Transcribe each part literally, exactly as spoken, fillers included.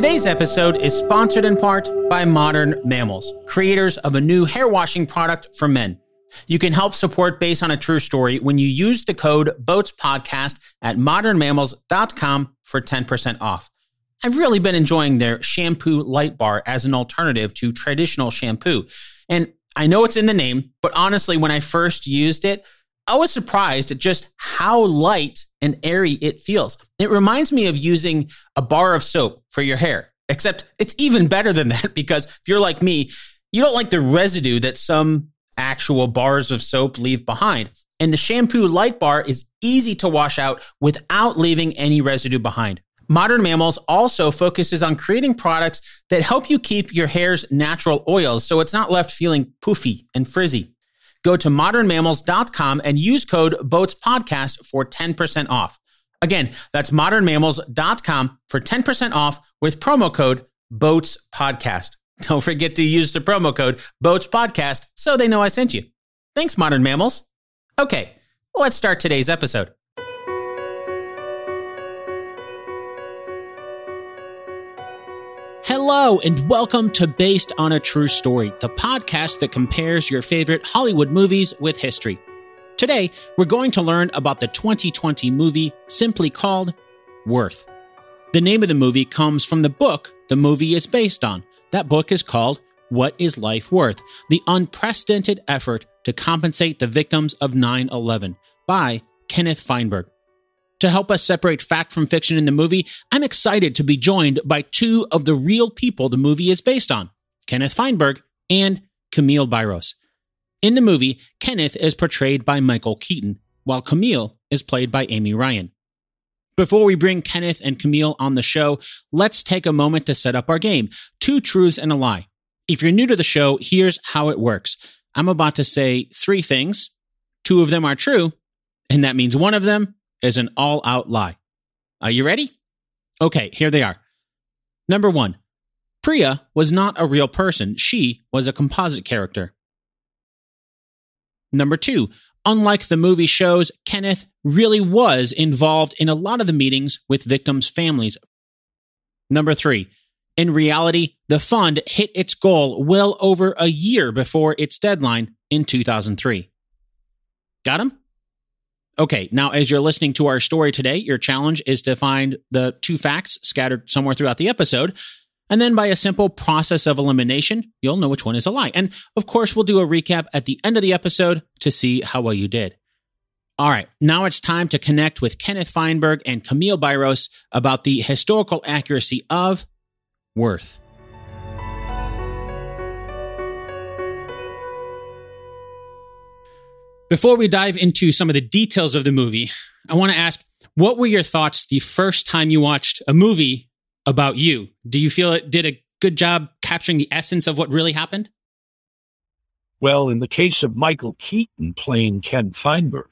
Today's episode is sponsored in part by Modern Mammals, creators of a new hair washing product for men. You can help support Based on a True Story when you use the code BOATSPODCAST at modern mammals dot com for ten percent off. I've really been enjoying their shampoo light bar as an alternative to traditional shampoo. And I know it's in the name, but honestly, when I first used it, I was surprised at just how light and airy it feels. It reminds me of using a bar of soap for your hair, except it's even better than that because if you're like me, you don't like the residue that some actual bars of soap leave behind. And the shampoo light bar is easy to wash out without leaving any residue behind. Modern Mammals also focuses on creating products that help you keep your hair's natural oils so it's not left feeling poofy and frizzy. Go to modern mammals dot com and use code BOATSPODCAST for ten percent off. Again, that's modern mammals dot com for ten percent off with promo code BOATSPODCAST. Don't forget to use the promo code BOATSPODCAST so they know I sent you. Thanks, Modern Mammals. Okay, let's start today's episode. Hello, and welcome to Based on a True Story, the podcast that compares your favorite Hollywood movies with history. Today, we're going to learn about the twenty twenty movie simply called Worth. The name of the movie comes from the book the movie is based on. That book is called What is Life Worth? The Unprecedented Effort to Compensate the Victims of nine eleven by Kenneth Feinberg. To help us separate fact from fiction in the movie, I'm excited to be joined by two of the real people the movie is based on, Kenneth Feinberg and Camille Byros. In the movie, Kenneth is portrayed by Michael Keaton, while Camille is played by Amy Ryan. Before we bring Kenneth and Camille on the show, let's take a moment to set up our game, Two Truths and a Lie. If you're new to the show, here's how it works. I'm about to say three things. Two of them are true, and that means one of them is an all-out lie. Are you ready? Okay, here they are. Number one, Priya was not a real person. She was a composite character. Number two, unlike the movie shows, Kenneth really was involved in a lot of the meetings with victims' families. Number three, in reality, the fund hit its goal well over a year before its deadline in two thousand three. Got him? Okay, now as you're listening to our story today, your challenge is to find the two facts scattered somewhere throughout the episode, and then by a simple process of elimination, you'll know which one is a lie. And of course, we'll do a recap at the end of the episode to see how well you did. All right, now it's time to connect with Kenneth Feinberg and Camille Byros about the historical accuracy of Worth. Before we dive into some of the details of the movie, I want to ask, what were your thoughts the first time you watched a movie about you? Do you feel it did a good job capturing the essence of what really happened? Well, in the case of Michael Keaton playing Ken Feinberg,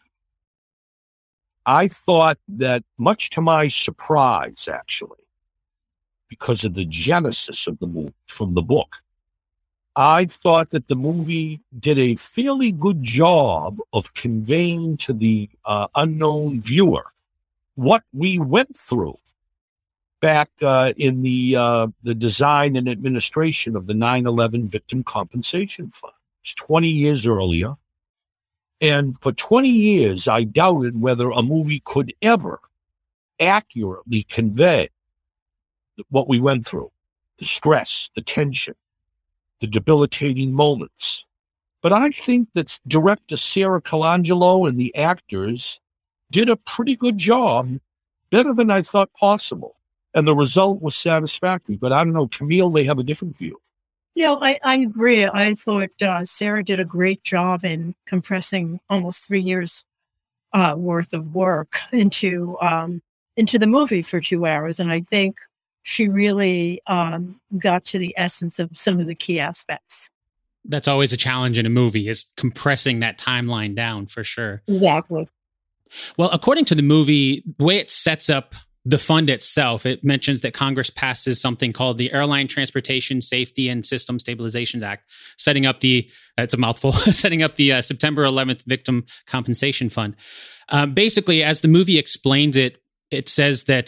I thought that, much to my surprise, actually, because of the genesis of the movie from the book, I thought that the movie did a fairly good job of conveying to the uh, unknown viewer what we went through back uh, in the uh, the design and administration of the nine eleven Victim Compensation Fund. It's twenty years earlier. And for twenty years, I doubted whether a movie could ever accurately convey what we went through, the stress, the tension, the debilitating moments. But I think that director Sara Colangelo and the actors did a pretty good job, better than I thought possible. And the result was satisfactory. But I don't know, Camille, they have a different view. Yeah, you know, I, I agree. I thought uh, Sara did a great job in compressing almost three years uh, worth of work into um, into the movie for two hours. And I think she really um, got to the essence of some of the key aspects. That's always a challenge in a movie, is compressing that timeline down, for sure. Exactly. Well, according to the movie, the way it sets up the fund itself, it mentions that Congress passes something called the Airline Transportation Safety and System Stabilization Act, setting up the, it's a mouthful, setting up the uh, September eleventh Victim Compensation Fund. Uh, basically, as the movie explains it, it says that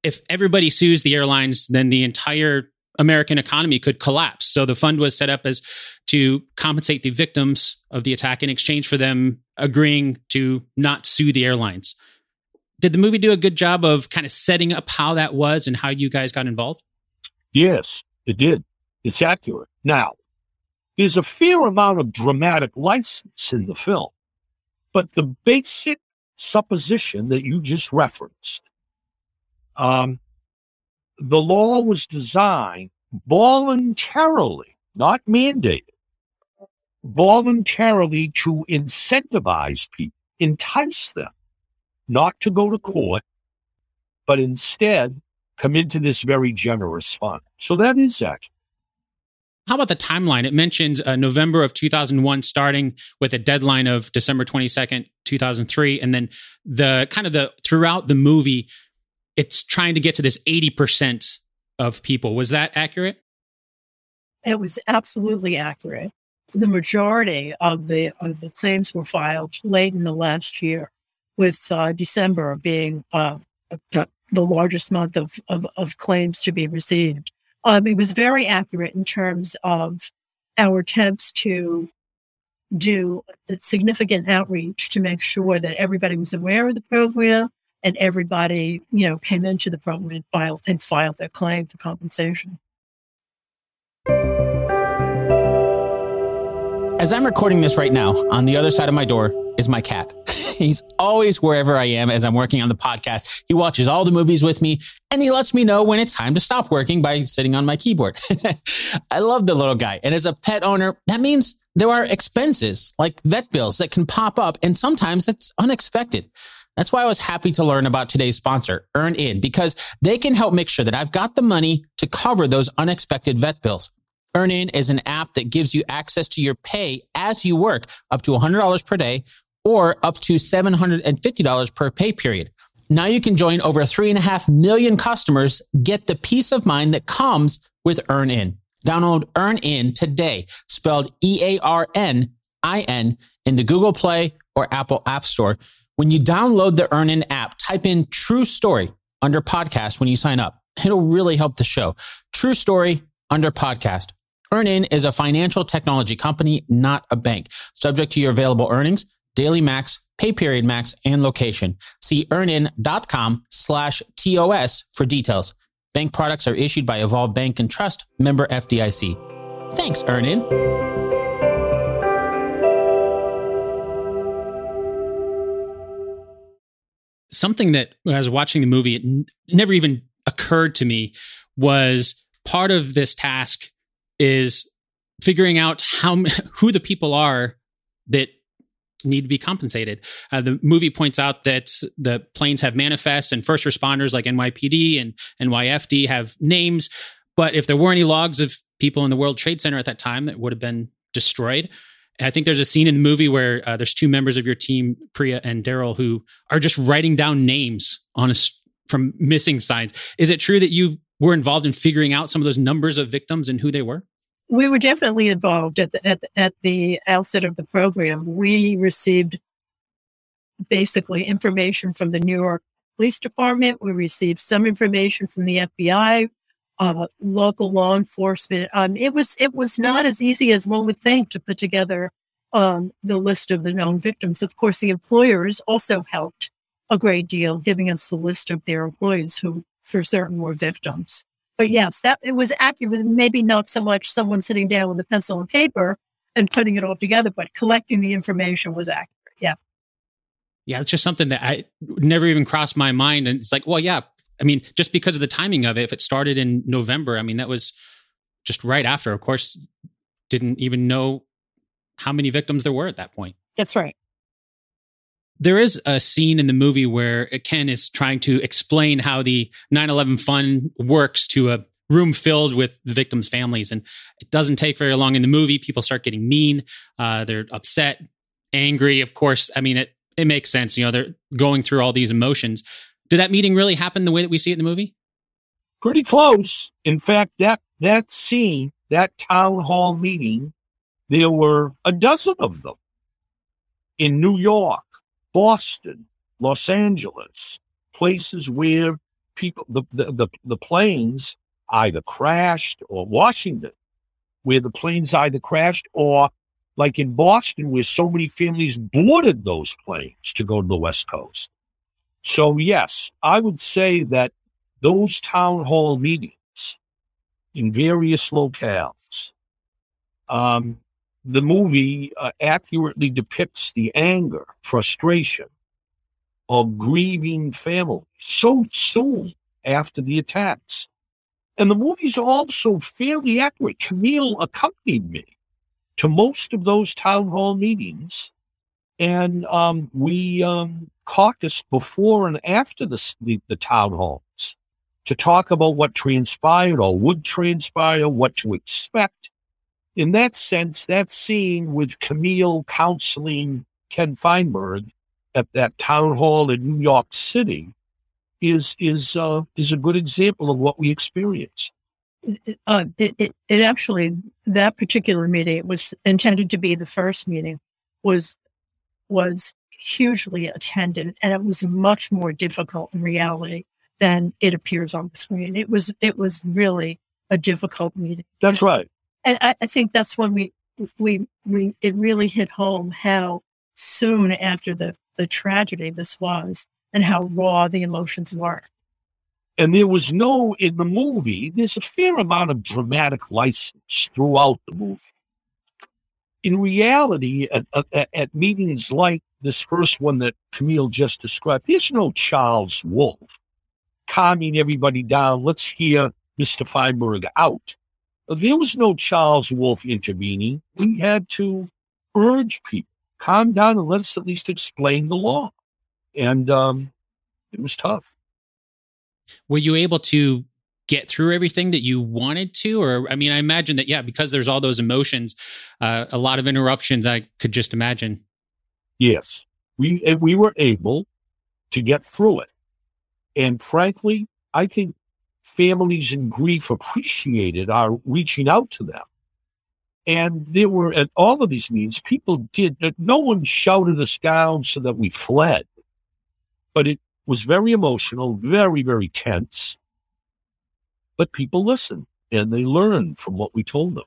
if everybody sues the airlines, then the entire American economy could collapse. So the fund was set up as to compensate the victims of the attack in exchange for them agreeing to not sue the airlines. Did the movie do a good job of kind of setting up how that was and how you guys got involved? Yes, it did. It's accurate. Now, there's a fair amount of dramatic license in the film, but the basic supposition that you just referenced, um, the law was designed voluntarily, not mandated, voluntarily to incentivize people, entice them not to go to court, but instead come into this very generous fund. So that is accurate. How about the timeline? It mentions uh, November of two thousand one, starting with a deadline of December twenty-second, two thousand three. And then the kind of the throughout the movie, it's trying to get to this eighty percent of people. Was that accurate? It was absolutely accurate. The majority of the, of the claims were filed late in the last year, with uh, December being uh, the largest month of, of, of claims to be received. Um, it was very accurate in terms of our attempts to do significant outreach to make sure that everybody was aware of the program and everybody, you know, came into the program and filed, and filed their claim for compensation. As I'm recording this right now, on the other side of my door is my cat. He's always wherever I am as I'm working on the podcast. He watches all the movies with me, and he lets me know when it's time to stop working by sitting on my keyboard. I love the little guy. And as a pet owner, that means there are expenses like vet bills that can pop up, and sometimes it's unexpected. That's why I was happy to learn about today's sponsor, EarnIn, because they can help make sure that I've got the money to cover those unexpected vet bills. EarnIn is an app that gives you access to your pay as you work, up to one hundred dollars per day or up to seven hundred fifty dollars per pay period. Now you can join over three and a half million customers, get the peace of mind that comes with EarnIn. Download EarnIn today, spelled E A R N I N, in the Google Play or Apple App Store. When you download the EarnIn app, type in True Story under podcast when you sign up. It'll really help the show. True Story under podcast. EarnIn is a financial technology company, not a bank. Subject to your available earnings, daily max, pay period max, and location. See earnin.com slash TOS for details. Bank products are issued by Evolve Bank and Trust, member F D I C. Thanks, EarnIn. Something that when I was watching the movie, it n- never even occurred to me was part of this task is figuring out how who the people are that need to be compensated. Uh, the movie points out that the planes have manifests, and first responders like N Y P D and N Y F D have names. But if there were any logs of people in the World Trade Center at that time, it would have been destroyed. I think there's a scene in the movie where uh, there's two members of your team, Priya and Daryl, who are just writing down names on a, from missing signs. Is it true that you were involved in figuring out some of those numbers of victims and who they were? We were definitely involved at the, at, at the outset of the program. We received basically information from the New York Police Department. We received some information from the F B I, uh, local law enforcement. Um, it was it was not as easy as one would think to put together um, the list of the known victims. Of course, the employers also helped a great deal, giving us the list of their employees who, for certain, were victims. But yes, that it was accurate. Maybe not so much someone sitting down with a pencil and paper and putting it all together, but collecting the information was accurate. Yeah. Yeah, it's just something that I never even crossed my mind. And it's like, well, yeah, I mean, just because of the timing of it, if it started in November, I mean, that was just right after. Of course, didn't even know how many victims there were at that point. That's right. There is a scene in the movie where Ken is trying to explain how the nine eleven fund works to a room filled with the victims' families. And it doesn't take very long in the movie. People start getting mean. Uh, they're upset, angry. Of course, I mean, it, it makes sense. You know, they're going through all these emotions. Did that meeting really happen the way that we see it in the movie? Pretty close. In fact, that, that scene, that town hall meeting, there were a dozen of them in New York, Boston, Los Angeles, places where people, the, the, the, the planes either crashed, or Washington, where the planes either crashed, or like in Boston, where so many families boarded those planes to go to the West Coast. So yes, I would say that those town hall meetings in various locales, um, the movie uh, accurately depicts the anger, frustration of grieving families so soon after the attacks. And the movie's also fairly accurate. Camille accompanied me to most of those town hall meetings, and um, we um, caucused before and after the, the, the town halls to talk about what transpired or would transpire, what to expect. In that sense, that scene with Camille counseling Ken Feinberg at that town hall in New York City is is uh, is a good example of what we experienced. Uh, it, it, it actually, that particular meeting, it was intended to be the first meeting, was was hugely attended, and it was much more difficult in reality than it appears on the screen. It was it was really a difficult meeting. That's right. And I, I think that's when we we we it really hit home how soon after the, the tragedy this was, and how raw the emotions were. And there was no, in the movie, there's a fair amount of dramatic license throughout the movie. In reality, at, at, at meetings like this first one that Camille just described, there's no Charles Wolfe calming everybody down. Let's hear Mister Feinberg out. There was no Charles Wolfe intervening. We had to urge people, calm down and let us at least explain the law. And um, it was tough. Were you able to get through everything that you wanted to? Or, I mean, I imagine that, yeah, because there's all those emotions, uh, a lot of interruptions, I could just imagine. Yes, we we were able to get through it. And frankly, I think families in grief appreciated our reaching out to them. And there were, at all of these meetings, people did, no one shouted us down so that we fled. But it was very emotional, very, very tense. But people listened, and they learned from what we told them.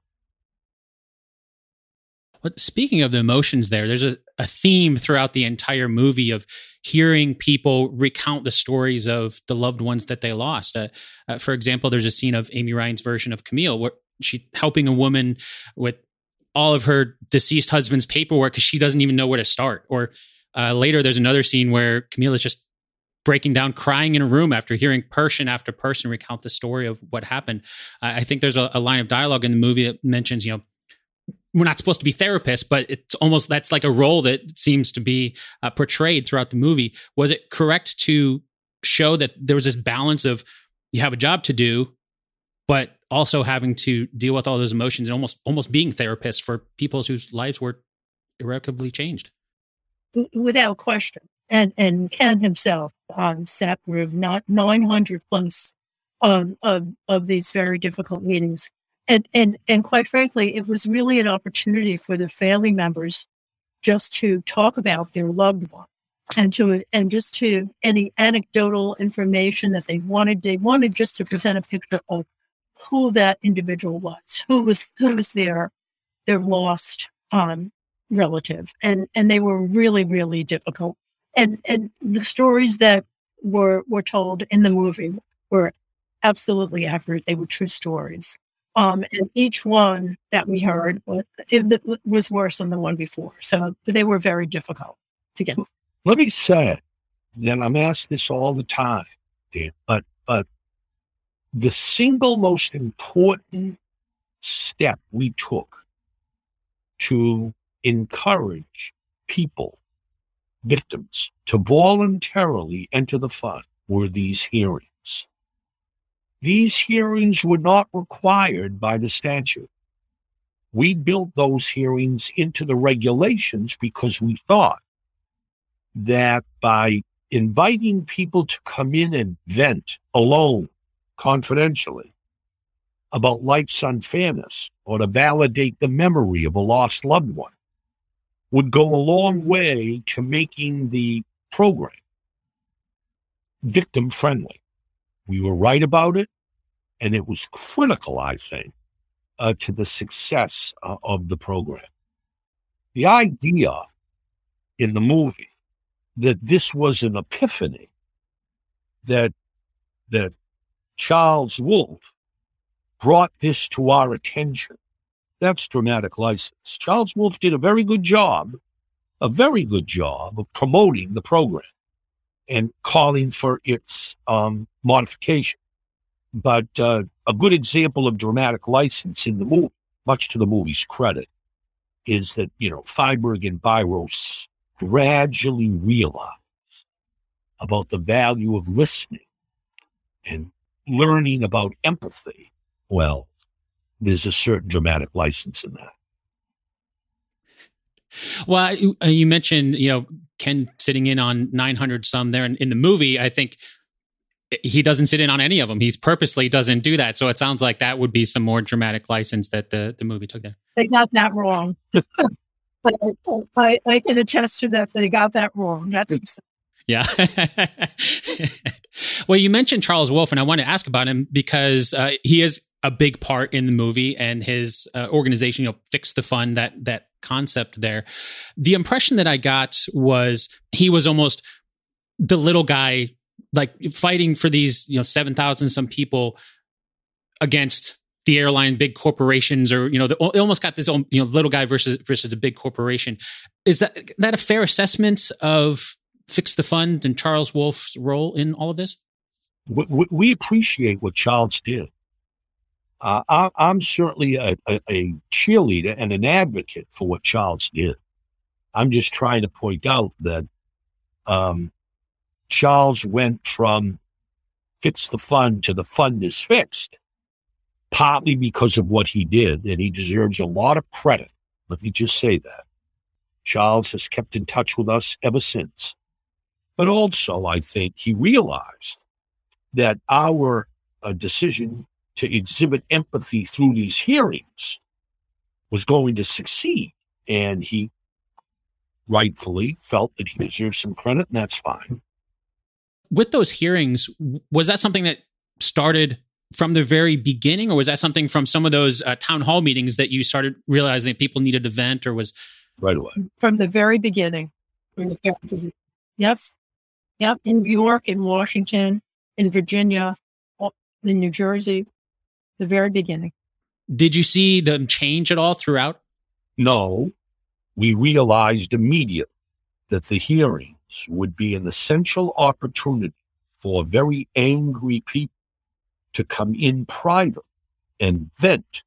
But speaking of the emotions there, there's a, a theme throughout the entire movie of hearing people recount the stories of the loved ones that they lost. Uh, uh, for example, there's a scene of Amy Ryan's version of Camille where she's helping a woman with all of her deceased husband's paperwork because she doesn't even know where to start. Or uh, later, there's another scene where Camille is just breaking down, crying in a room after hearing person after person recount the story of what happened. Uh, I think there's a, a line of dialogue in the movie that mentions, you know, we're not supposed to be therapists, but it's almost, that's like a role that seems to be uh, portrayed throughout the movie. Was it correct to show that there was this balance of you have a job to do, but also having to deal with all those emotions and almost, almost being therapists for people whose lives were irrevocably changed? Without question. And, and Ken himself um, sat through not nine hundred plus um, of, of these very difficult meetings. And, and, and quite frankly, it was really an opportunity for the family members just to talk about their loved one and to, and just to any anecdotal information that they wanted. They wanted just to present a picture of who that individual was, who was, who was their, their lost um, relative. And, and they were really, really difficult. And, and the stories that were, were told in the movie were absolutely accurate. They were true stories. Um, and each one that we heard was, it, was worse than the one before. So they were very difficult to get. Let me say, and I'm asked this all the time, Dan, but, but the single most important step we took to encourage people, victims, to voluntarily enter the fund were these hearings. These hearings were not required by the statute. We built those hearings into the regulations because we thought that by inviting people to come in and vent alone, confidentially, about life's unfairness or to validate the memory of a lost loved one would go a long way to making the program victim-friendly. We were right about it, and it was critical, I think, uh, to the success uh, of the program. The idea in the movie that this was an epiphany, that that Charles Wolfe brought this to our attention, that's dramatic license. Charles Wolfe did a very good job, a very good job of promoting the program and calling for its um, modification. But uh, a good example of dramatic license in the movie, much to the movie's credit, is that, you know, Feinberg and Byros gradually realize about the value of listening and learning about empathy. Well, there's a certain dramatic license in that. Well, you, you mentioned, you know, Ken sitting in on nine hundred some there. In, in the movie, I think he doesn't sit in on any of them. He's purposely doesn't do that. So it sounds like that would be some more dramatic license that the, the movie took there. They got that wrong. But I, I can attest to that. They got that wrong. That's yeah. Well, you mentioned Charles Wolfe, and I want to ask about him because uh, he is a big part in the movie, and his uh, organization, you know, Fix the Fund, that that concept there. The impression that I got was he was almost the little guy, like fighting for these, you know, seven thousand some people against the airline, big corporations, or, you know, the, it almost got this, you know, little guy versus versus a big corporation. Is that that a fair assessment of Fix the Fund and Charles Wolfe's role in all of this? We, we appreciate what Charles did. Uh, I, I'm certainly a, a, a cheerleader and an advocate for what Charles did. I'm just trying to point out that um, Charles went from Fix the Fund to the fund is fixed, partly because of what he did, and he deserves a lot of credit. Let me just say that. Charles has kept in touch with us ever since. But also, I think he realized that our uh, decision to exhibit empathy through these hearings was going to succeed. And he rightfully felt that he deserved some credit, and that's fine. With those hearings, was that something that started from the very beginning, or was that something from some of those uh, town hall meetings that you started realizing that people needed to vent, or was... Right away. From the very beginning. Yes. Yep. In New York, in Washington, in Virginia, in New Jersey, the very beginning. Did you see them change at all throughout? No. We realized immediately that the hearings would be an essential opportunity for very angry people to come in private and vent.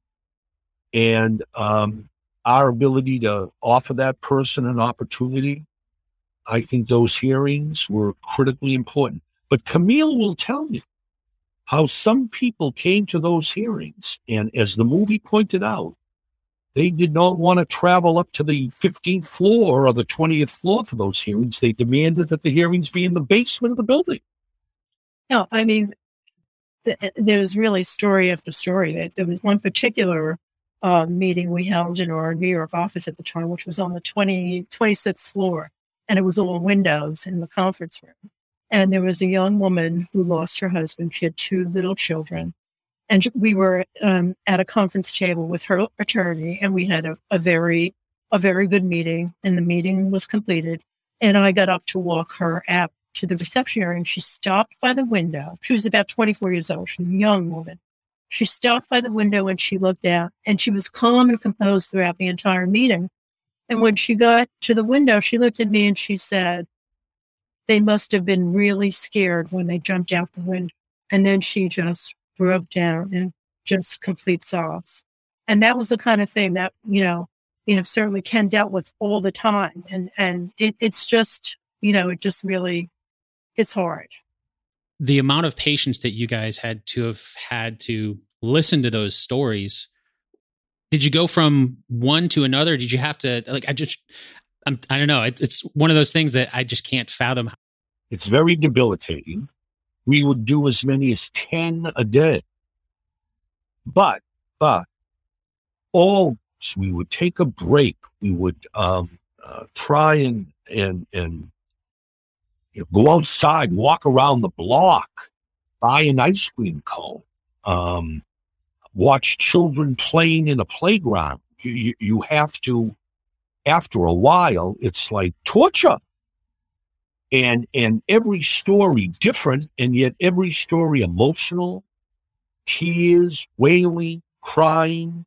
And um, our ability to offer that person an opportunity, I think those hearings were critically important. But Camille will tell you how some people came to those hearings, and as the movie pointed out, they did not want to travel up to the fifteenth floor or the twentieth floor for those hearings. They demanded that the hearings be in the basement of the building. No, I mean, th- there was really story after story. There was one particular uh, meeting we held in our New York office at the time, which was on the twenty, twenty-sixth floor, and it was all windows in the conference room. And there was a young woman who lost her husband. She had two little children. And we were um, at a conference table with her attorney, and we had a, a very, a very good meeting. And the meeting was completed. And I got up to walk her out to the reception area, and she stopped by the window. She was about twenty-four years old. She was a young woman. She stopped by the window and she looked out, and she was calm and composed throughout the entire meeting. And when she got to the window, she looked at me and she said, "They must have been really scared when they jumped out the window." And then she just broke down in just complete sobs. And that was the kind of thing that, you know, you know, certainly Ken dealt with all the time. And, and it, it's just, you know, it just really, it's hard. The amount of patience that you guys had to have had to listen to those stories. Did you go from one to another? Did you have to, like, I just, I'm, I don't know. It, it's one of those things that I just can't fathom. It's very debilitating. We would do as many as ten a day. But, but, always we would take a break. We would um, uh, try and, and, and you know, go outside, walk around the block, buy an ice cream cone, um, watch children playing in a playground. You, you, you have to, after a while, it's like torture. And and every story different, and yet every story emotional, tears, wailing, crying.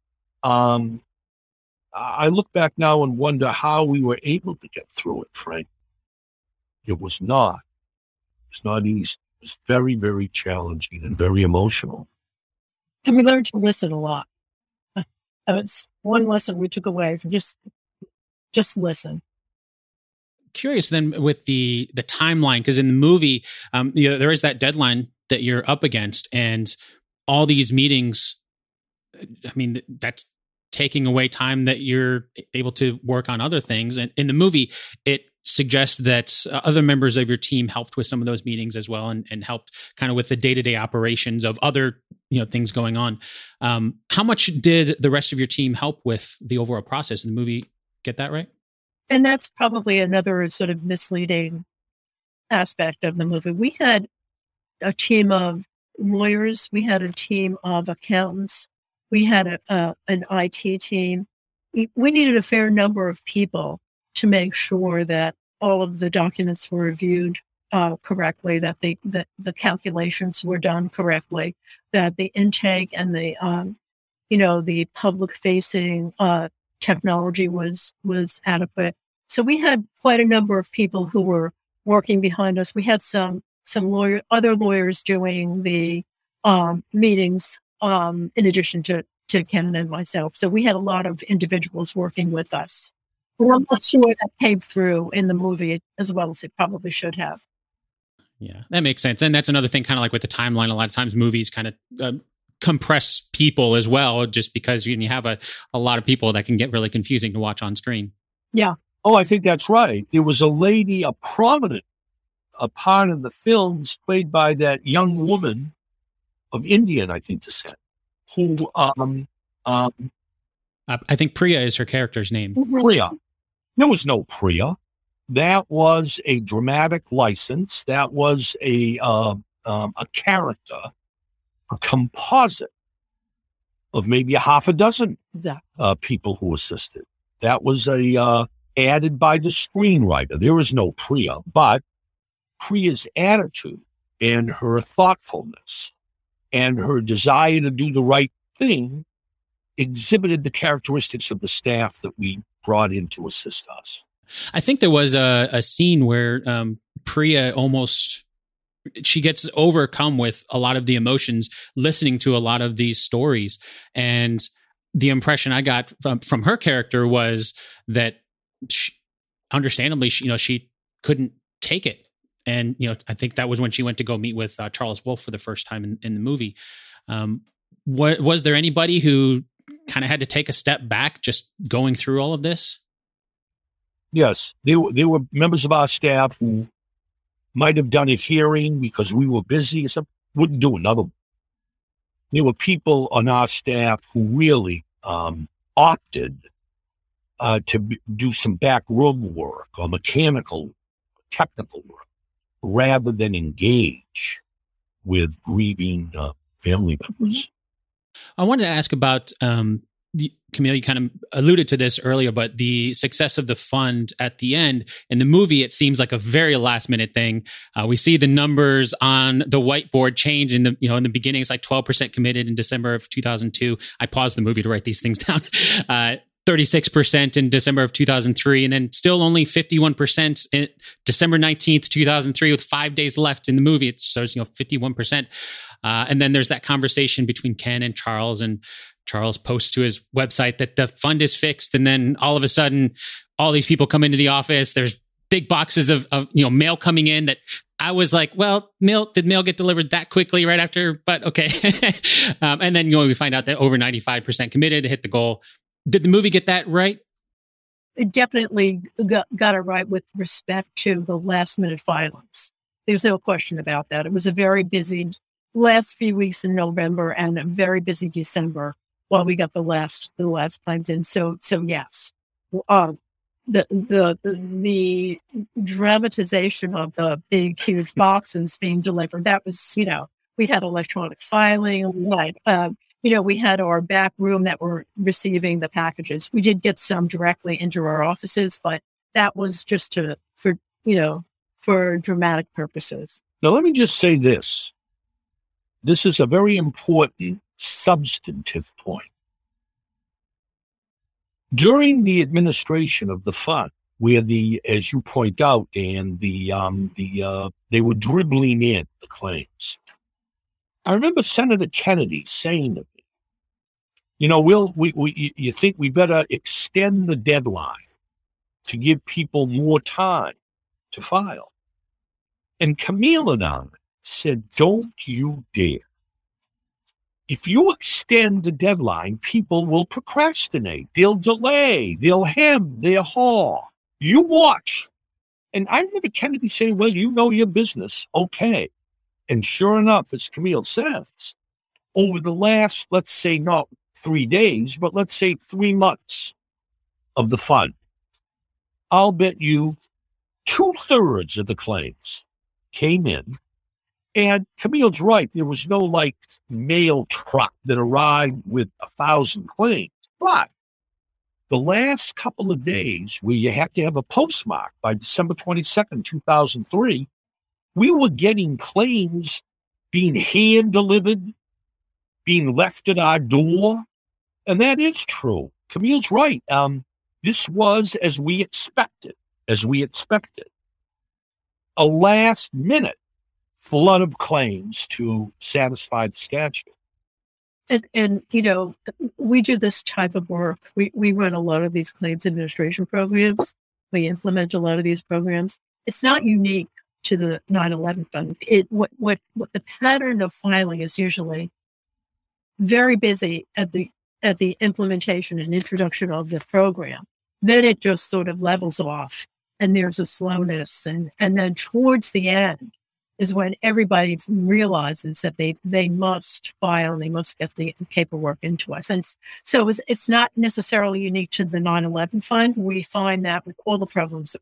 Um, I look back now and wonder how we were able to get through it, Frank. It was not. It's not easy. It was very, very challenging and very emotional. And we learned to listen a lot. That's one lesson we took away from just just listen. Curious then with the the timeline, because in the movie, um, you know, there is that deadline that you're up against, and all these meetings. I mean, that's taking away time that you're able to work on other things. And in the movie, it suggests that uh, other members of your team helped with some of those meetings as well, and, and helped kind of with the day-to-day operations of other, you know, things going on. Um, how much did the rest of your team help with the overall process in the movie? Get that right? And that's probably another sort of misleading aspect of the movie. We had a team of lawyers. We had a team of accountants. We had a, a, an I T team. We, we needed a fair number of people to make sure that all of the documents were reviewed uh, correctly, that the, that the calculations were done correctly, that the intake and the, um, you know, the public-facing uh, technology was was adequate. So we had quite a number of people who were working behind us. We had some some lawyer, other lawyers doing the um, meetings um, in addition to, to Ken and myself. So we had a lot of individuals working with us. Well, I'm not sure that came through in the movie as well as it probably should have. Yeah, that makes sense. And that's another thing, kind of like with the timeline, a lot of times movies kind of uh, compress people as well, just because you, you have a, a lot of people that can get really confusing to watch on screen. Yeah. Oh, I think that's right. There was a lady, a prominent, a part of the films played by that young woman of Indian, I think, descent, who, um, um, uh, I think Priya is her character's name. Priya. There was no Priya. That was a dramatic license. That was a uh, um, a character, a composite of maybe a half a dozen uh, people who assisted. That was a uh, added by the screenwriter. There was no Priya, but Priya's attitude and her thoughtfulness and her desire to do the right thing exhibited the characteristics of the staff that we brought in to assist us. I think there was a, a scene where um, Priya almost, she gets overcome with a lot of the emotions listening to a lot of these stories. And the impression I got from, from her character was that she, understandably, she, you know, she couldn't take it. And, you know, I think that was when she went to go meet with uh, Charles Wolfe for the first time in, in the movie. Um, what, was there anybody who kind of had to take a step back just going through all of this? Yes, there were, there were members of our staff who might have done a hearing because we were busy or something, wouldn't do another one. There were people on our staff who really um, opted uh, to b- do some backroom work or mechanical, technical work, rather than engage with grieving uh, family members. I wanted to ask about, um, the, Camille, you kind of alluded to this earlier, but the success of the fund at the end. In the movie, it seems like a very last minute thing. Uh, we see the numbers on the whiteboard change in the, you know, in the beginning, it's like twelve percent committed in December of two thousand two. I paused the movie to write these things down. Uh, thirty-six percent in December of two thousand three, and then still only fifty-one percent in December nineteenth, two thousand three, with five days left in the movie. It shows, you know, fifty-one percent. Uh, and then there's that conversation between Ken and Charles, and Charles posts to his website that the fund is fixed. And then all of a sudden, all these people come into the office. There's big boxes of, of you know, mail coming in that I was like, well, mail, did mail get delivered that quickly right after? But okay. um, and then, you know, we find out that over ninety-five percent committed to hit the goal. Did the movie get that right? It definitely got, got it right with respect to the last minute filings. There's no question about that. It was a very busy last few weeks in November and a very busy December while we got the last the last claims in. So so yes, um, the, the the the dramatization of the big, huge boxes being delivered. That was, you know, we had electronic filing, like, uh, you know, we had our back room that were receiving the packages. We did get some directly into our offices, but that was just to, for, you know, for dramatic purposes. Now, let me just say this. This is a very important substantive point. During the administration of the fund, where the, as you point out, and the um, the uh, they were dribbling in the claims. I remember Senator Kennedy saying to me, "You know, we'll we we you think we better extend the deadline to give people more time to file?" And Camille and I said, "Don't you dare. If you extend the deadline, people will procrastinate. They'll delay. They'll hem. They'll haw. You watch." And I remember Kennedy saying, "Well, you know your business. Okay." And sure enough, as Camille says, over the last, let's say not three days, but let's say three months of the fund, I'll bet you two-thirds of the claims came in. And Camille's right. There was no, like, mail truck that arrived with a thousand claims. But the last couple of days where you had to have a postmark by December twenty-second, two thousand three, we were getting claims being hand-delivered, being left at our door. And that is true. Camille's right. Um, this was as we expected, as we expected. A last-minute flood of claims to satisfy the statute. And, and, you know, we do this type of work. We, we run a lot of these claims administration programs. We implement a lot of these programs. It's not unique to the nine eleven fund. It, what, what, what the pattern of filing is usually very busy at the, at the implementation and introduction of the program. Then it just sort of levels off and there's a slowness. And, and then towards the end, is when everybody realizes that they, they must file, they must get the paperwork into us. And it's, so it's, it's not necessarily unique to the nine eleven fund. We find that with all the programs.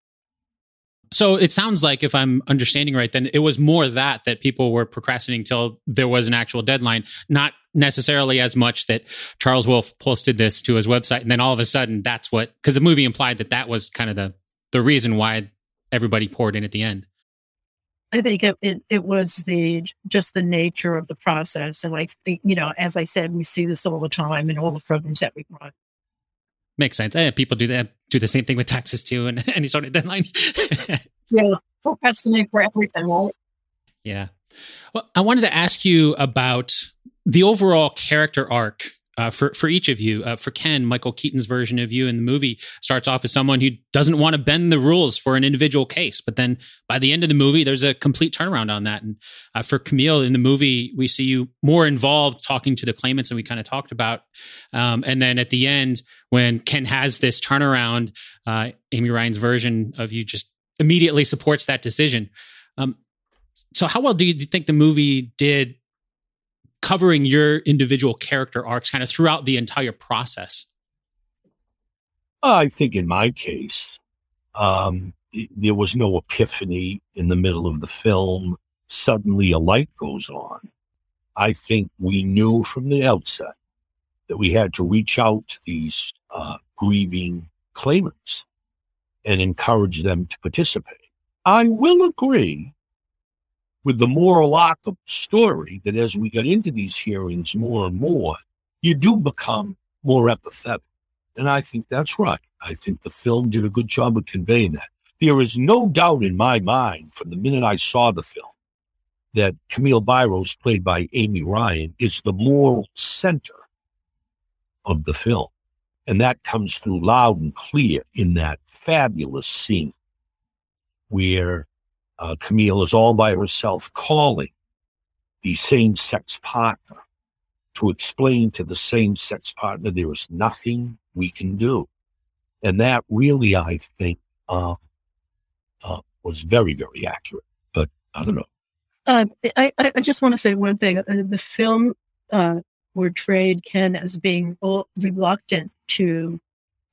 So it sounds like, if I'm understanding right, then it was more that, that people were procrastinating till there was an actual deadline, not necessarily as much that Charles Wolfe posted this to his website. And then all of a sudden that's what, because the movie implied that that was kind of the, the reason why everybody poured in at the end. I think it, it, it was the just the nature of the process. And like, the, you know, as I said, we see this all the time in all the programs that we run. Makes sense. Eh, people do that, do the same thing with taxes too, and any sort of deadline. Yeah, procrastinate for everything, right? Yeah. Well, I wanted to ask you about the overall character arc Uh, for, for each of you. Uh, for Ken, Michael Keaton's version of you in the movie starts off as someone who doesn't want to bend the rules for an individual case. But then by the end of the movie, there's a complete turnaround on that. And uh, for Camille, in the movie, we see you more involved talking to the claimants than we kind of talked about. Um, and then at the end, when Ken has this turnaround, uh, Amy Ryan's version of you just immediately supports that decision. Um, so how well do you think the movie did covering your individual character arcs kind of throughout the entire process? I think in my case, um, there was no epiphany in the middle of the film. Suddenly a light goes on. I think we knew from the outset that we had to reach out to these uh, grieving claimants and encourage them to participate. I will agree with the moral arc of the story that as we got into these hearings more and more, you do become more empathetic. And I think that's right. I think the film did a good job of conveying that. There is no doubt in my mind from the minute I saw the film that Camille Byros, played by Amy Ryan, is the moral center of the film. And that comes through loud and clear in that fabulous scene where Uh, Camille is all by herself calling the same-sex partner to explain to the same-sex partner there is nothing we can do. And that really, I think, uh, uh, was very, very accurate. But I don't know. Uh, I, I just want to say one thing. The film uh, portrayed Ken as being reluctant to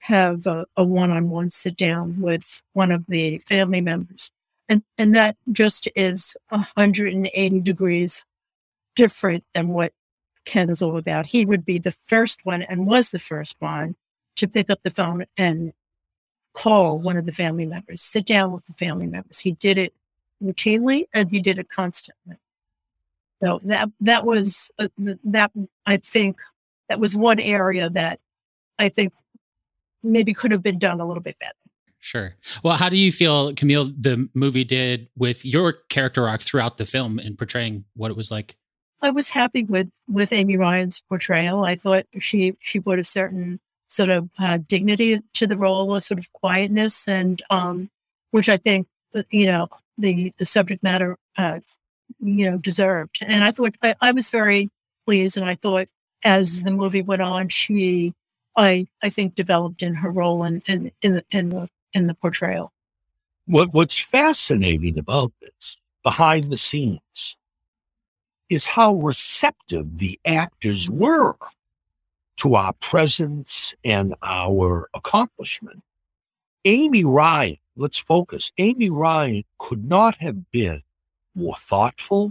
have a, a one-on-one sit down with one of the family members. And, and that just is one hundred eighty degrees different than what Ken is all about. He would be the first one and was the first one to pick up the phone and call one of the family members, sit down with the family members. He did it routinely and he did it constantly. So that, that was, uh, that I think that was one area that I think maybe could have been done a little bit better. Sure. Well, how do you feel, Camille, the movie did with your character arc throughout the film and portraying what it was like? I was happy with, with Amy Ryan's portrayal. I thought she, she brought a certain sort of uh, dignity to the role, a sort of quietness, and um, which I think, you know, the, the subject matter, uh, you know, deserved. And I thought, I, I was very pleased. And I thought as the movie went on, she, I, I think developed in her role and in, in, in, in the, in the portrayal. What What's fascinating about this, behind the scenes, is how receptive the actors were to our presence and our accomplishment. Amy Ryan, let's focus. Amy Ryan could not have been more thoughtful,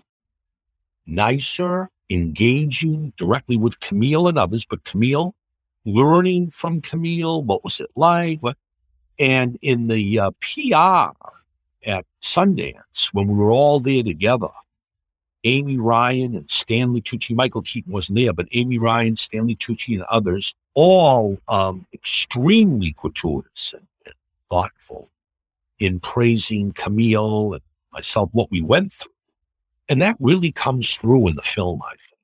nicer, engaging directly with Camille and others, but Camille, learning from Camille, what was it like? What, and in the uh, P R at Sundance, when we were all there together, Amy Ryan and Stanley Tucci, Michael Keaton wasn't there, but Amy Ryan, Stanley Tucci, and others, all um, extremely gratuitous and, and thoughtful in praising Camille and myself, what we went through. And that really comes through in the film, I think.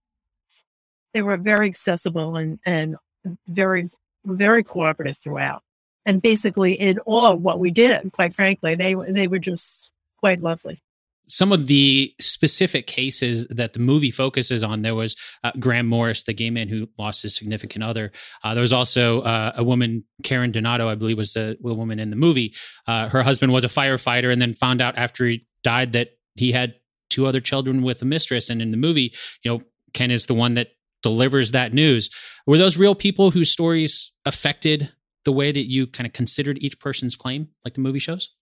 They were very accessible and, and very, very cooperative throughout. And basically in all of what we did, quite frankly, they, they were just quite lovely. Some of the specific cases that the movie focuses on, there was uh, Graham Morris, the gay man who lost his significant other. Uh, there was also uh, a woman, Karen Donato, I believe was the, the woman in the movie. Uh, her husband was a firefighter and then found out after he died that he had two other children with a mistress. And in the movie, you know, Ken is the one that delivers that news. Were those real people whose stories affected the way that you kind of considered each person's claim, like the movie shows?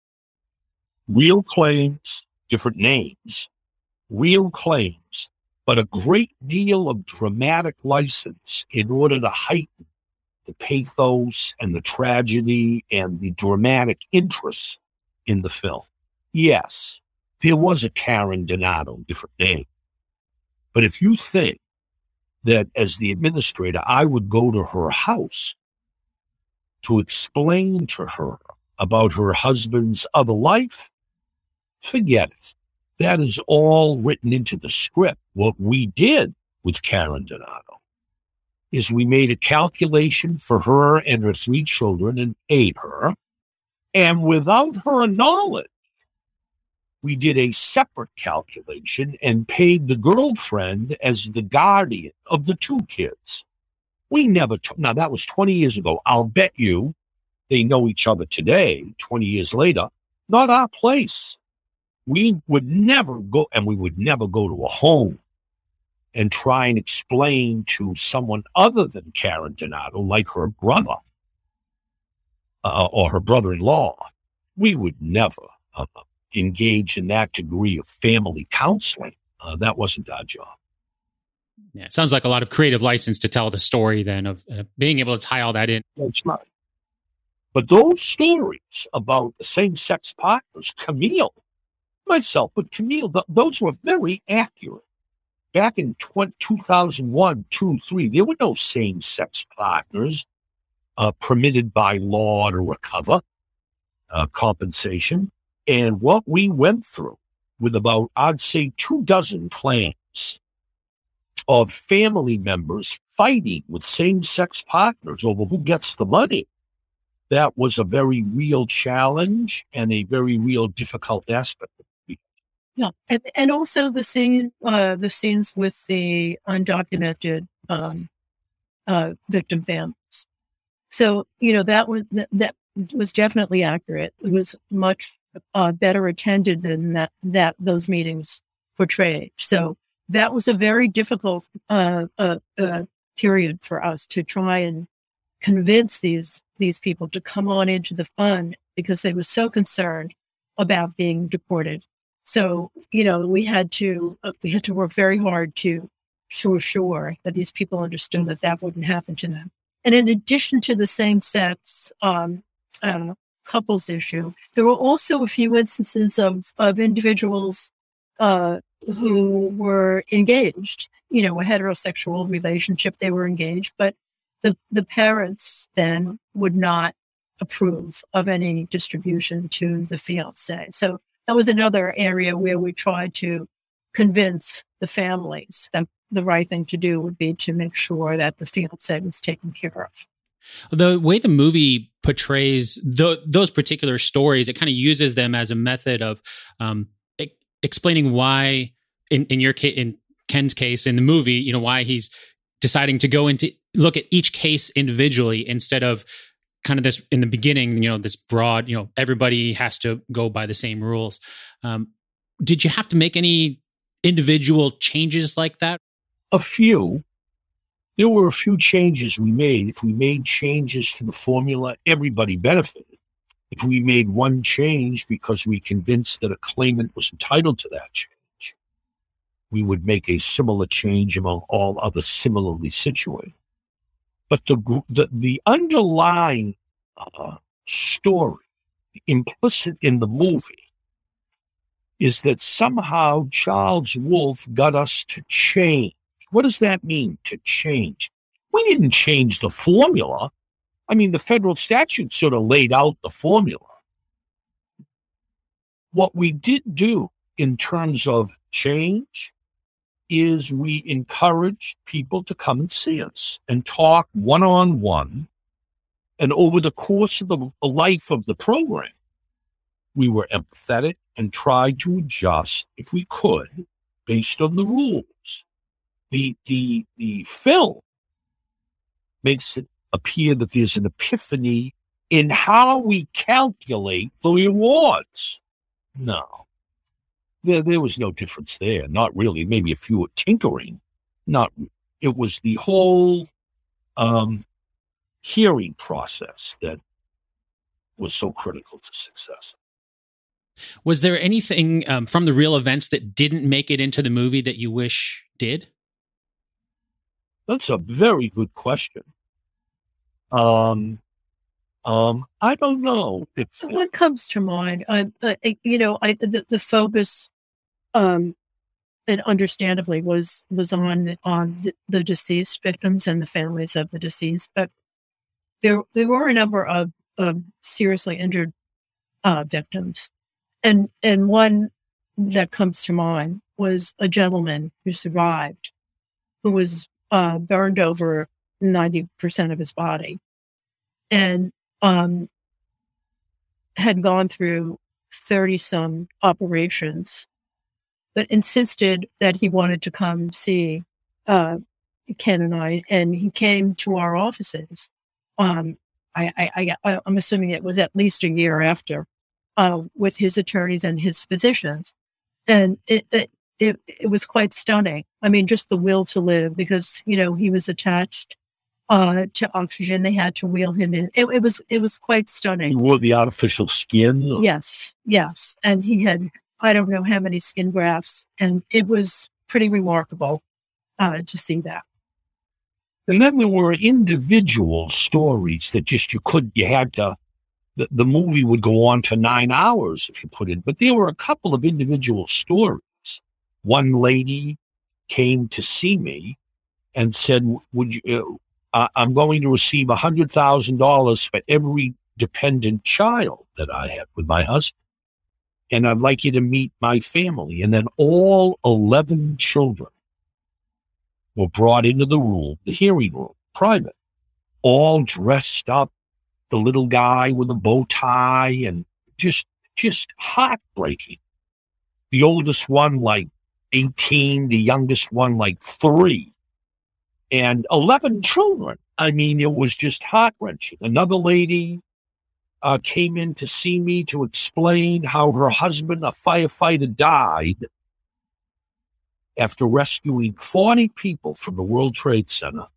Real claims, different names, real claims, but a great deal of dramatic license in order to heighten the pathos and the tragedy and the dramatic interest in the film. Yes, there was a Karen Donato, different name. But if you think that as the administrator, I would go to her house to explain to her about her husband's other life, forget it. That is all written into the script. What we did with Karen Donato is we made a calculation for her and her three children and ate her. And without her knowledge, we did a separate calculation and paid the girlfriend as the guardian of the two kids. We never took, now that was twenty years ago. I'll bet you they know each other today, twenty years later. Not our place. We would never go, and we would never go to a home and try and explain to someone other than Karen Donato, like her brother uh, or her brother-in-law. We would never uh, engage in that degree of family counseling. Uh, that wasn't our job. Yeah, it sounds like a lot of creative license to tell the story then of uh, being able to tie all that in. That's right. But those stories about the same-sex partners, Camille, myself, but Camille, th- those were very accurate. Back in two thousand one, two, three, there were no same-sex partners uh, permitted by law to recover uh, compensation. And what we went through with about, I'd say, two dozen claims of family members fighting with same-sex partners over who gets the money, that was a very real challenge and a very real difficult aspect. Yeah, and, and also the scene, uh, the scenes with the undocumented um, uh, victim families. So you know that was that, that was definitely accurate. It was much uh, better attended than that that those meetings portrayed. So that was a very difficult uh, uh, uh, period for us to try and convince these these people to come on into the fund because they were so concerned about being deported. So, you know, we had to uh, we had to work very hard to to assure that these people understood that that wouldn't happen to them. And in addition to the same-sex um, uh, couples issue, there were also a few instances of of individuals uh, who were engaged. You know, a heterosexual relationship, they were engaged, but the the parents then would not approve of any distribution to the fiance. So that was another area where we tried to convince the families that the right thing to do would be to make sure that the fiance was taken care of. The way the movie portrays th- those particular stories, it kind of uses them as a method of um, e- explaining why, in, in your case, in Ken's case, in the movie, you know, why he's deciding to go into look at each case individually instead of kind of this in the beginning, you know, this broad, you know, everybody has to go by the same rules. Um, did you have to make any individual changes like that? A few. There were a few changes we made. If we made changes to the formula, everybody benefited. If we made one change because we convinced that a claimant was entitled to that change, we would make a similar change among all other similarly situated. But the the, the underlying uh, story, implicit in the movie, is that somehow Charles Wolfe got us to change. What does that mean, to change? We didn't change the formula. I mean, the federal statute sort of laid out the formula. What we did do in terms of change is we encouraged people to come and see us and talk one-on-one. And over the course of the life of the program, we were empathetic and tried to adjust, if we could, based on the rules. The, the, the film makes it appear that there's an epiphany in how we calculate the awards. No. There, there was no difference there. Not really. Maybe a few tinkering. Not. It was the whole um, hearing process that was so critical to success. Was there anything um, from the real events that didn't make it into the movie that you wish did? That's a very good question. Um, um, I don't know. If, so what comes to mind? Uh, uh, you know, I, the, the focus. Um, and understandably was was on on the, the deceased victims and the families of the deceased, but there there were a number of, of seriously injured uh, victims, and and one that comes to mind was a gentleman who survived, who was uh, burned over ninety percent of his body, and um, had gone through thirty some operations, but insisted that he wanted to come see uh, Ken and I, and he came to our offices. Um, I, I, I, I'm assuming it was at least a year after, uh, with his attorneys and his physicians, and it, it it it was quite stunning. I mean, just the will to live, because you know he was attached uh, to oxygen. They had to wheel him in. It, it was it was quite stunning. He wore the artificial skin. Yes, yes, and he had, I don't know how many skin grafts, and it was pretty remarkable uh, to see that. And then there were individual stories that just you could, you had to, the, the movie would go on for nine hours if you put it, but there were a couple of individual stories. One lady came to see me and said, "Would you, uh, I'm going to receive one hundred thousand dollars for every dependent child that I have with my husband. And I'd like you to meet my family." And then all eleven children were brought into the room, the hearing room, private, all dressed up, the little guy with a bow tie, and just, just heartbreaking. The oldest one, like eighteen, the youngest one, like three, and eleven children. I mean, it was just heart-wrenching. Another lady Uh, came in to see me to explain how her husband, a firefighter, died after rescuing forty people from the World Trade Center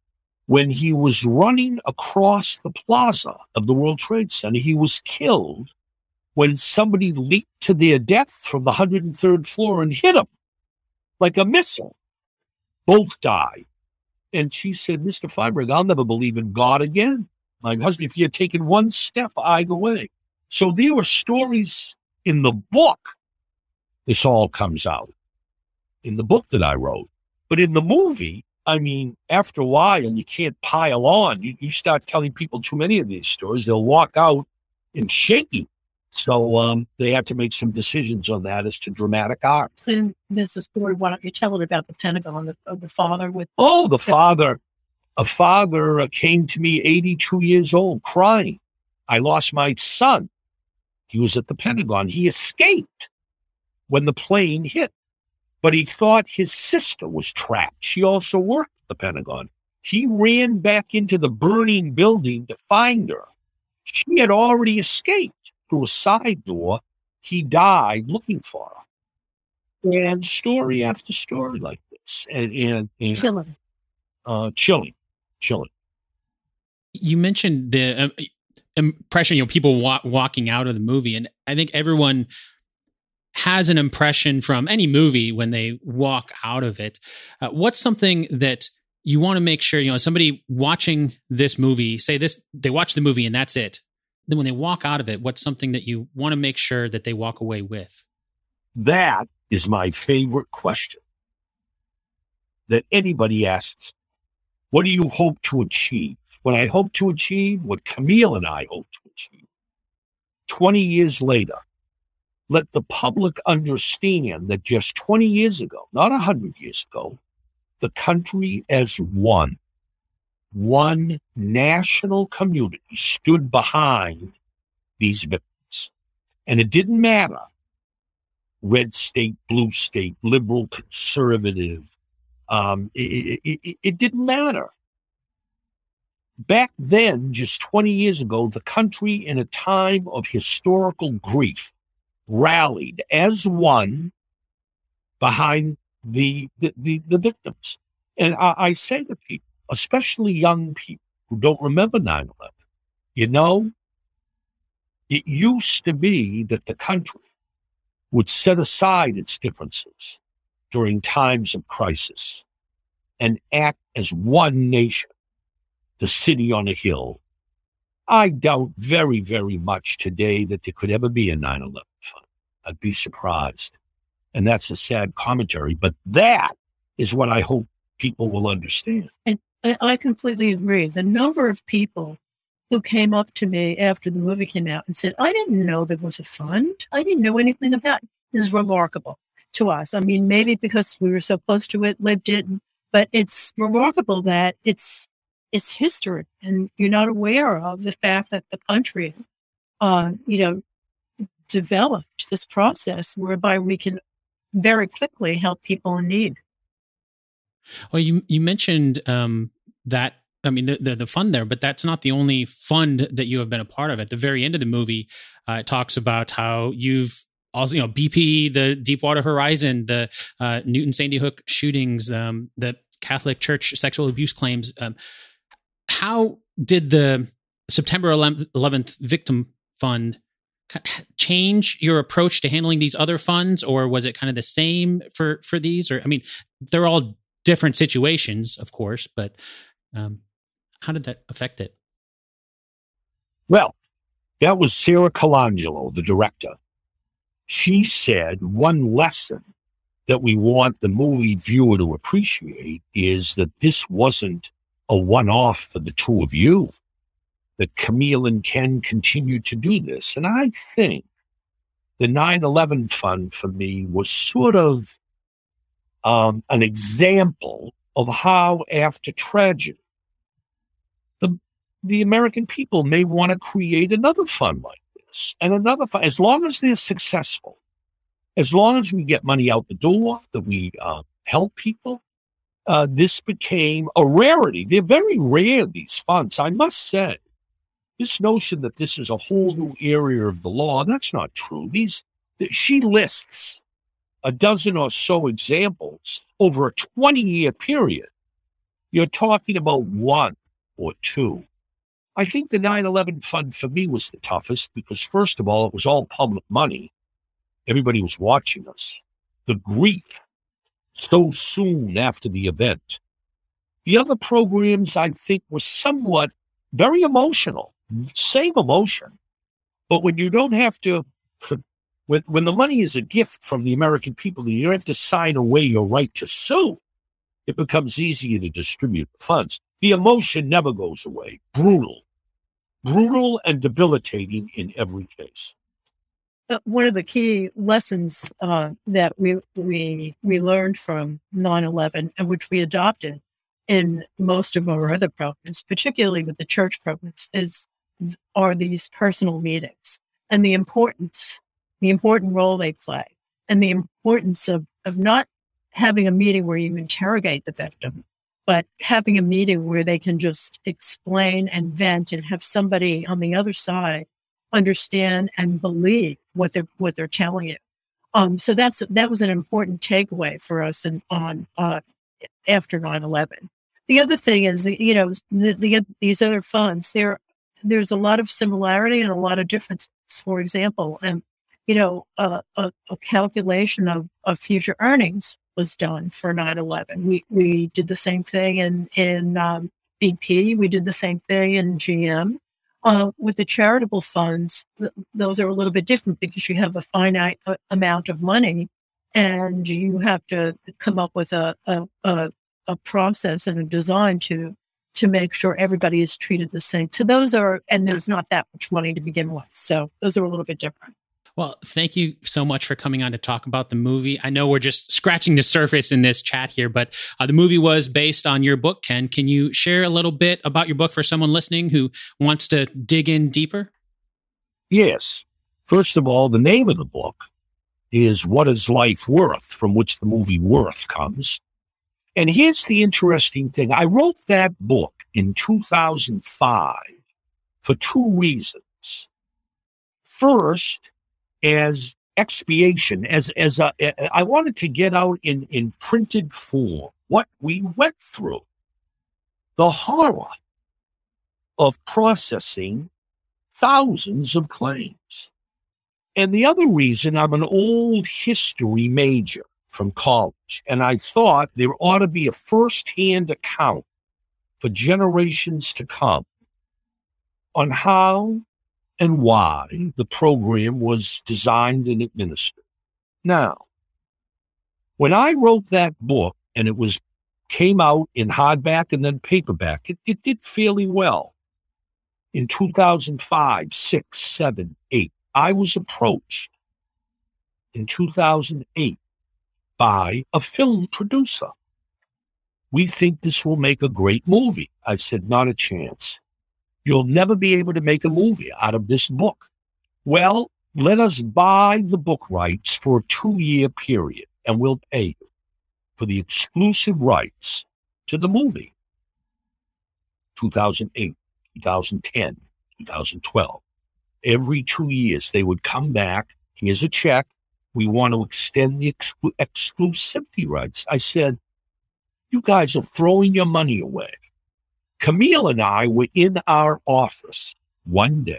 when he was running across the plaza of the World Trade Center, he was killed when somebody leaped to their death from the one hundred third floor and hit him like a missile. Both died. And she said, Mister Feinberg, I'll never believe in God again. My husband, if you had taken one step either way. So there were stories in the book. This all comes out in the book that I wrote. But in the movie, I mean, after a while, you can't pile on. You, you start telling people too many of these stories, they'll walk out in shaky. So um, they had to make some decisions on that as to dramatic art. And there's a story, why don't you tell it about the Pentagon, the, of the father with... Oh, the father. A father uh, came to me eighty-two years old, crying. I lost my son. He was at the Pentagon. He escaped when the plane hit. But he thought his sister was trapped. She also worked at the Pentagon. He ran back into the burning building to find her. She had already escaped through a side door. He died looking for her. And story after story like this. And, and, and Chilling. Uh, chilling. Chilling. You mentioned the um, impression, you know, people wa- walking out of the movie. And I think everyone has an impression from any movie when they walk out of it. Uh, what's something that you want to make sure, you know, somebody watching this movie, say this, they watch the movie and that's it. Then when they walk out of it, what's something that you want to make sure that they walk away with? That is my favorite question that anybody asks. What do you hope to achieve? What I hope to achieve, what Camille and I hope to achieve, twenty years later, let the public understand that just twenty years ago, not one hundred years ago, the country as one, one national community stood behind these victims. And it didn't matter, red state, blue state, liberal, conservative. Um, it, it, it, it didn't matter. Back then, just twenty years ago, the country in a time of historical grief rallied as one behind the the, the, the victims. And I, I say to people, especially young people who don't remember nine eleven, you know, it used to be that the country would set aside its differences during times of crisis and act as one nation, the city on a hill. I doubt very, very much today that there could ever be a nine eleven fund. I'd be surprised. And that's a sad commentary, but that is what I hope people will understand. And I completely agree. The number of people who came up to me after the movie came out and said, I didn't know there was a fund. I didn't know anything about it. Is remarkable to us. I mean, maybe because we were so close to it, lived it, but it's remarkable that it's it's history, and you're not aware of the fact that the country, uh, you know, developed this process whereby we can very quickly help people in need. Well, you you mentioned um, that. I mean, the, the the fund there, but that's not the only fund that you have been a part of. At the very end of the movie, uh, it talks about how you've also, you know, B P, the Deepwater Horizon, the uh, Newton Sandy Hook shootings, um, the Catholic Church sexual abuse claims. Um, how did the September eleventh Victim Fund change your approach to handling these other funds, or was it kind of the same for for these? Or I mean, they're all different situations, of course, but um, how did that affect it? Well, that was Sarah Colangelo, the director. She said one lesson that we want the movie viewer to appreciate is that this wasn't a one-off for the two of you, that Camille and Ken continued to do this. And I think the nine eleven Fund for me was sort of um, an example of how after tragedy, the, the American people may want to create another fund like this and another fund, as long as they're successful, as long as we get money out the door, that we uh, help people. Uh, this became a rarity. They're very rare, these funds, I must say. This notion that this is a whole new area of the law, that's not true. These, she lists a dozen or so examples over a twenty-year period. you're talking about one or two. I think the nine eleven fund for me was the toughest because, first of all, it was all public money. Everybody was watching us. The grief so soon after the event. The other programs, I think, were somewhat very emotional, same emotion. But when you don't have to, when, when the money is a gift from the American people, and you don't have to sign away your right to sue, it becomes easier to distribute the funds. The emotion never goes away. Brutal. Brutal and debilitating in every case. Uh, one of the key lessons uh, that we, we we learned from nine eleven, and which we adopted in most of our other programs, particularly with the church programs, is are these personal meetings and the importance, the important role they play, and the importance of of not having a meeting where you interrogate the victim, but having a meeting where they can just explain and vent and have somebody on the other side understand and believe what they're what they're telling you. Um, so that's that was an important takeaway for us in, on uh, after nine eleven. The other thing is, you know, the, the, these other funds, there there's a lot of similarity and a lot of differences. For example, and you know, uh, a, a calculation of, of future earnings was done for nine eleven. We we did the same thing in in um, B P. We did the same thing in G M. Uh, with the charitable funds, th- those are a little bit different because you have a finite uh, amount of money, and you have to come up with a a, a a process and a design to to make sure everybody is treated the same. So those are, and there's not that much money to begin with. So those are a little bit different. Well, thank you so much for coming on to talk about the movie. I know we're just scratching the surface in this chat here, but uh, the movie was based on your book, Ken. Can you share a little bit about your book for someone listening who wants to dig in deeper? Yes. First of all, the name of the book is What is Life Worth, from which the movie Worth comes. And here's the interesting thing. I wrote that book in two thousand five for two reasons. First, as expiation, as as a, I wanted to get out in, in printed form what we went through, the horror of processing thousands of claims. And the other reason, I'm an old history major from college, and I thought there ought to be a first-hand account for generations to come on how and why the program was designed and administered. Now, when I wrote that book, and it was came out in hardback and then paperback, it, it did fairly well. In two thousand five, six, seven, eight, I was approached in two thousand eight by a film producer. We think this will make a great movie. I said, not a chance. You'll never be able to make a movie out of this book. Well, let us buy the book rights for a two-year period, and we'll pay you for the exclusive rights to the movie. two thousand eight, two thousand ten, two thousand twelve. Every two years, they would come back. Here's a check. We want to extend the ex- exclusivity rights. I said, you guys are throwing your money away. Camille and I were in our office one day.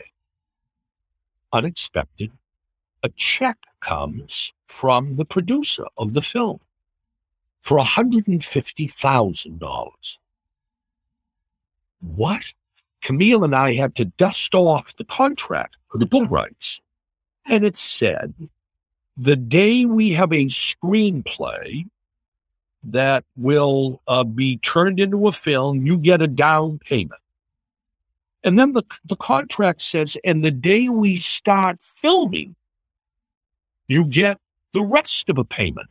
Unexpected, a check comes from the producer of the film for one hundred fifty thousand dollars. What? Camille and I had to dust off the contract for the book rights. And it said, the day we have a screenplay that will uh, be turned into a film, you get a down payment. And then the, the contract says, and the day we start filming, you get the rest of a payment.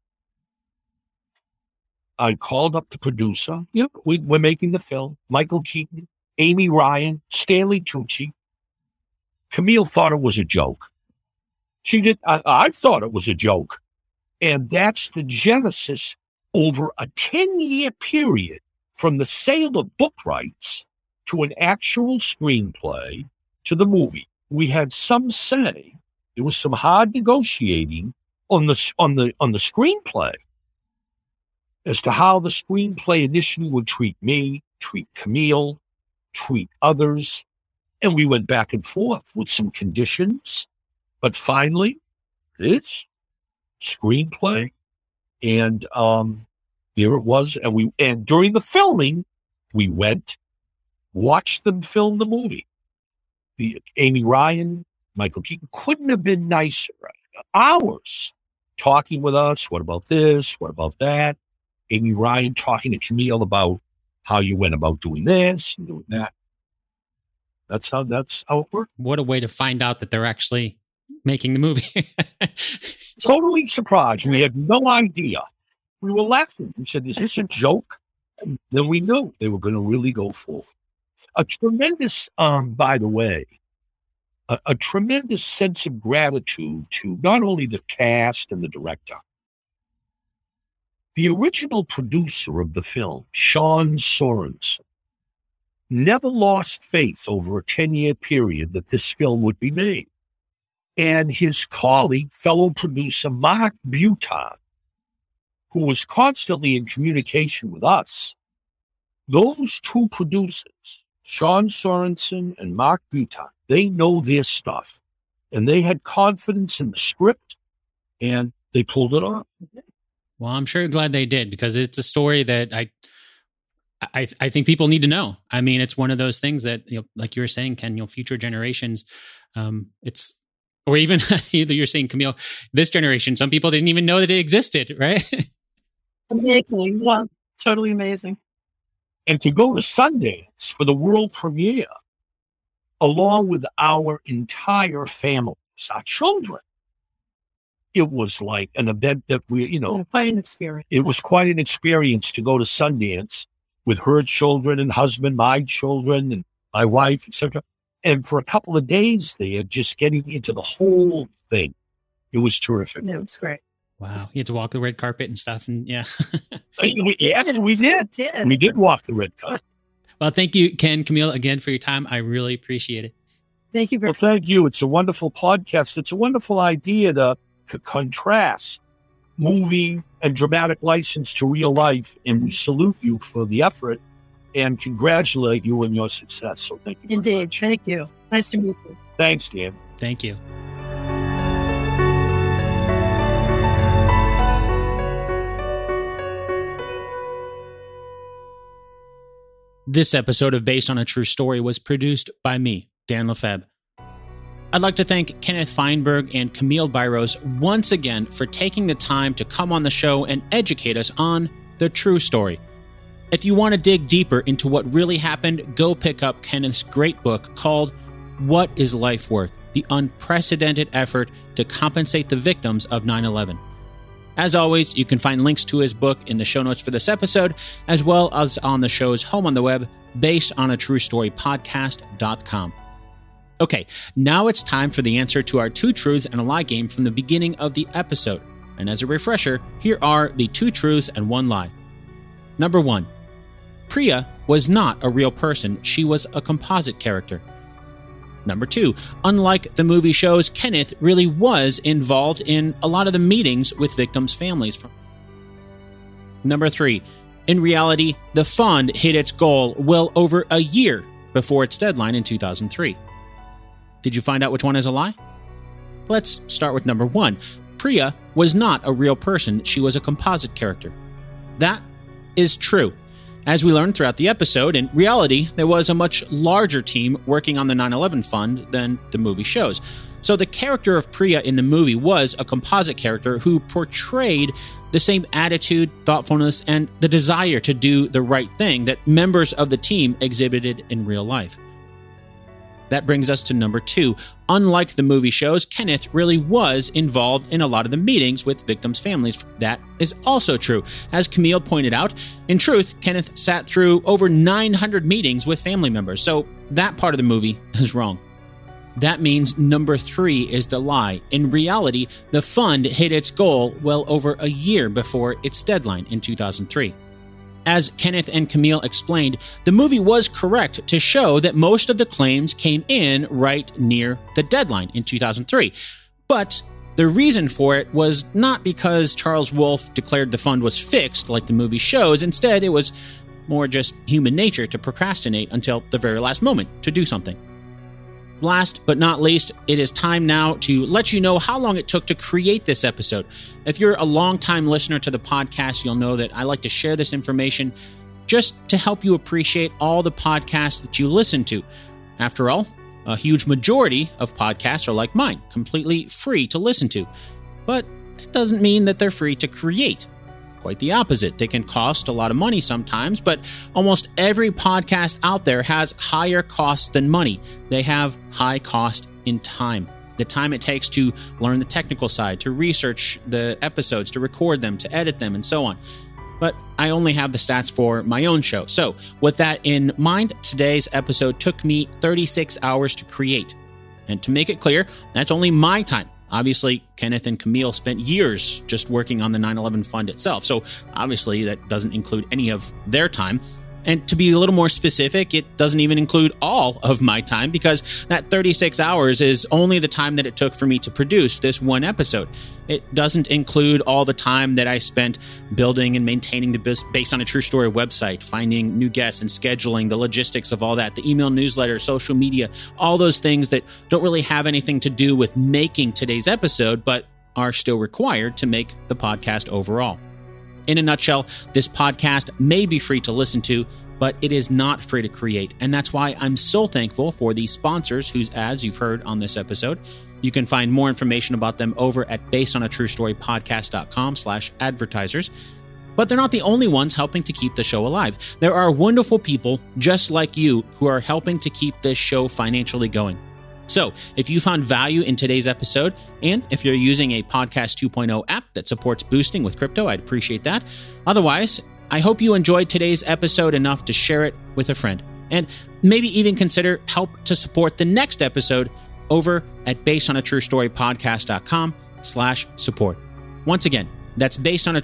I called up the producer. You know, we, we're making the film. Michael Keaton, Amy Ryan, Stanley Tucci. Camille thought it was a joke. She did. I, I thought it was a joke. And that's the genesis over a ten-year period from the sale of book rights to an actual screenplay to the movie. We had some say. There was some hard negotiating on the on the on the screenplay. as to how the screenplay initially would treat me, treat Camille, treat others. And we went back and forth with some conditions. But finally, this screenplay. And um, there it was. And we and during the filming, we went, watched them film the movie. The Amy Ryan, Michael Keaton couldn't have been nicer. Hours talking with us. What about this? What about that? Amy Ryan talking to Camille about how you went about doing this and doing that. That's how that's how it worked. What a way to find out that they're actually making the movie. Totally surprised. We had no idea. We were laughing. We said, is this a joke? And then we knew they were going to really go forward. A tremendous, um, by the way, a, a tremendous sense of gratitude to not only the cast and the director. The original producer of the film, Sean Sorensen, never lost faith over a ten-year period that this film would be made. And his colleague, fellow producer Mark Butan, who was constantly in communication with us, those two producers, Sean Sorensen and Mark Butan, they know their stuff. And they had confidence in the script, and they pulled it off. Well, I'm sure glad they did, because it's a story that I, I, I think people need to know. I mean, it's one of those things that, you know, like you were saying, Ken, you know, future generations, um, it's, or even you're saying, Camille, this generation, some people didn't even know that it existed, right? Amazing. Yeah, totally amazing. And to go to Sundance for the world premiere, along with our entire family, our children, it was like an event that we, you know, quite an experience. It was quite an experience to go to Sundance with her children and husband, my children, and my wife, et cetera. And for a couple of days there, just getting into the whole thing. It was terrific. It was great. Wow. You had to walk the red carpet and stuff. And yeah. we, yeah, we did. did. We did walk the red carpet. Well, thank you, Ken, Camille, again for your time. I really appreciate it. Thank you very much. Well, thank you. It's a wonderful podcast. It's a wonderful idea to, to contrast movie and dramatic license to real life. And we salute you for the effort and congratulate you on your success. So thank you. Indeed. Thank you. Nice to meet you. Thanks, Dan. Thank you. This episode of Based on a True Story was produced by me, Dan Lefebvre. I'd like to thank Kenneth Feinberg and Camille Byros once again for taking the time to come on the show and educate us on the true story. If you want to dig deeper into what really happened, go pick up Kenneth's great book called What is Life Worth? The Unprecedented Effort to Compensate the Victims of nine eleven. As always, you can find links to his book in the show notes for this episode, as well as on the show's home on the web, based on a true story podcast dot com. Okay, now it's time for the answer to our two truths and a lie game from the beginning of the episode. And as a refresher, here are the two truths and one lie. Number one, Priya was not a real person. She was a composite character. Number two, unlike the movie shows, Kenneth really was involved in a lot of the meetings with victims' families. Number three, in reality, the fund hit its goal well over a year before its deadline in two thousand three. Did you find out which one is a lie? Let's start with number one. Priya was not a real person. She was a composite character. That is true. As we learned throughout the episode, in reality, there was a much larger team working on the nine eleven fund than the movie shows. So the character of Priya in the movie was a composite character who portrayed the same attitude, thoughtfulness, and the desire to do the right thing that members of the team exhibited in real life. That brings us to number two. Unlike the movie shows, Kenneth really was involved in a lot of the meetings with victims' families. That is also true. As Camille pointed out, in truth, Kenneth sat through over nine hundred meetings with family members, so that part of the movie is wrong. That means number three is the lie. In reality, the fund hit its goal well over a year before its deadline in two thousand three. As Kenneth and Camille explained, the movie was correct to show that most of the claims came in right near the deadline in two thousand three. But The reason for it was not because Charles Wolfe declared the fund was fixed like the movie shows. Instead, it was more just human nature to procrastinate until the very last moment to do something. Last but not least, it is time now to let you know how long it took to create this episode. If you're a longtime listener to the podcast, you'll know that I like to share this information just to help you appreciate all the podcasts that you listen to. After all, a huge majority of podcasts are like mine, completely free to listen to. But that doesn't mean that they're free to create. Quite the opposite. They can cost a lot of money sometimes, but almost every podcast out there has higher costs than money. They have high cost in time. The time it takes to learn the technical side, to research the episodes, to record them, to edit them, and so on. But I only have the stats for my own show. So with that in mind, today's episode took me thirty-six hours to create. And to make it clear, that's only my time. Obviously, Kenneth and Camille spent years just working on the nine eleven fund itself, so obviously that doesn't include any of their time. And to be a little more specific, it doesn't even include all of my time, because that thirty-six hours is only the time that it took for me to produce this one episode. It doesn't include all the time that I spent building and maintaining the Based on a True Story website, finding new guests and scheduling, the logistics of all that, the email newsletter, social media, all those things that don't really have anything to do with making today's episode, but are still required to make the podcast overall. In a nutshell, this podcast may be free to listen to, but it is not free to create. And that's why I'm so thankful for the sponsors whose ads you've heard on this episode. You can find more information about them over at basedonatruestorypodcast.com slash advertisers. But they're not the only ones helping to keep the show alive. There are wonderful people just like you who are helping to keep this show financially going. So, if you found value in today's episode, and if you're using a Podcast two point oh app that supports boosting with crypto, I'd appreciate that. Otherwise, I hope you enjoyed today's episode enough to share it with a friend. And maybe even consider help to support the next episode over at basedonatruestorypodcast.com slash support. Once again, that's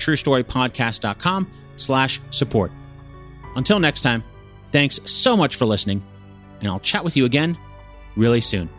basedonatruestorypodcast.com slash support. Until next time, thanks so much for listening, and I'll chat with you again really soon.